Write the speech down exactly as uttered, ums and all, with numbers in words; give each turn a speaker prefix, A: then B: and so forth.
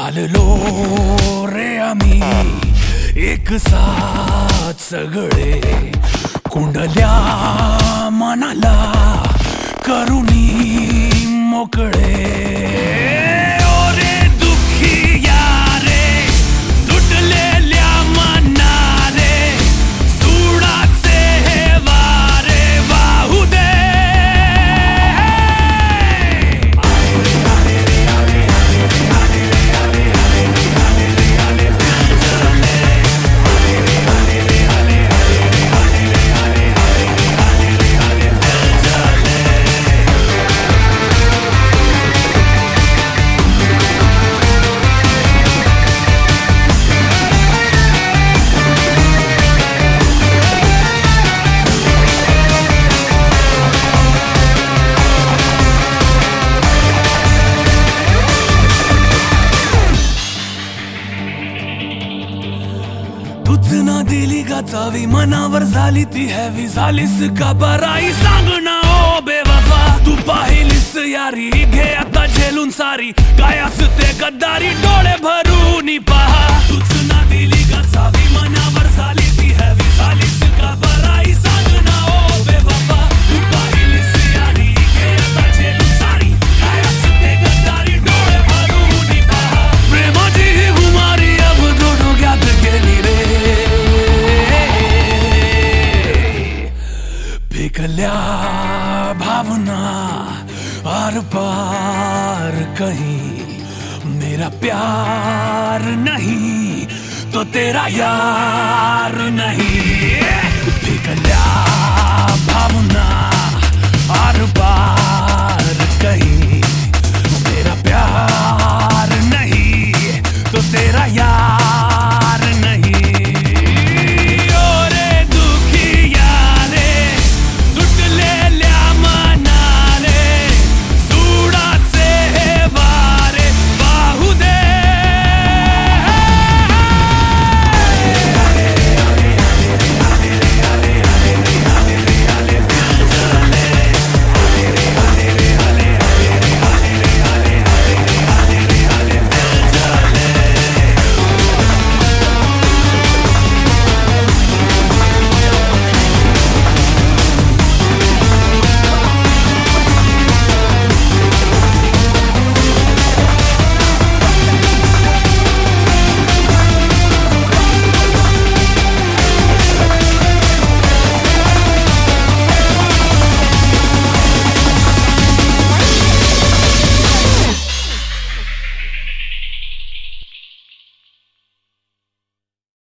A: चाललो रे आम्ही एक साथ सगळे, कुंडल्या मनाला करुणी मोकळे. ओ रे दुःखी यारे, तुटलेल्या मनारे, सुडाचे हे वारे वाहू दे. तूच ना दिली का चावी, मनावर झाली ती हॅवी. झालीस का बराई सांग ना ओ बेवफा, तू पाहिलीस यारी घे आता झेलून सारी. काय असते गद्दारी डोळे भरून पहा. तूच ना दिली का चावी, मनावर झाली ती हॅवी. झालीस का बराई सांग ना ओ बेवफा, तू पाहिलीस यारी घे आता झेलून सारी. काय असते गद्दारी डोळे भरून पहा. प्रेमाची ही गुमारी अब डोक्यात गेली रे. पिकल्या भावना आर पार कहीं, मेरा प्यार नहीं तो तेरा यार नहीं. पिकल्या भावना आर पार कहीं,